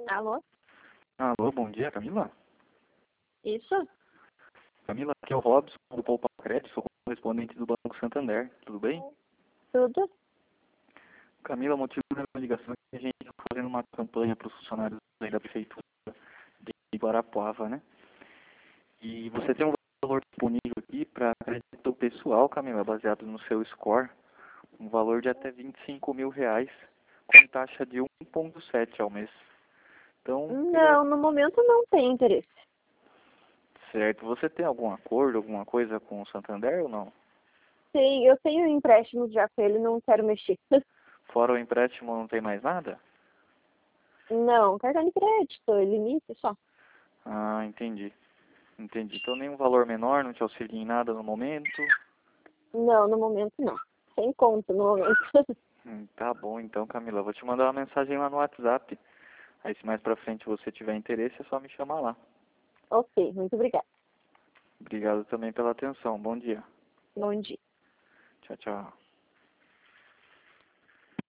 Alô? Alô, bom dia, Camila. Isso? Camila, aqui é o Robson, do Poupa Crédito, sou correspondente do Banco Santander, tudo bem? Tudo? Camila, o motivo da minha ligação é que a gente está fazendo uma campanha para os funcionários aí da Prefeitura de Guarapuava, né? E você tem um valor disponível aqui para crédito pessoal, Camila, baseado no seu score, um valor de até R$ 25.000, com taxa de 1,7 ao mês. Então, Não, no momento não tem interesse. certo, você tem algum acordo, alguma coisa com o Santander ou não? Eu tenho um empréstimo já com ele, não quero mexer. Fora o empréstimo, não tem mais nada? Não, cartão de crédito, limite só. Ah, entendi. Entendi. Então nenhum valor menor não te auxilia em nada no momento? Não, no momento não. Sem conta no momento. Tá bom então, Camila. Eu vou te mandar uma mensagem lá no WhatsApp. Aí se mais pra frente você tiver interesse, é só me chamar lá. Ok, muito obrigada. Obrigado também pela atenção. Bom dia. Bom dia. Tchau, tchau.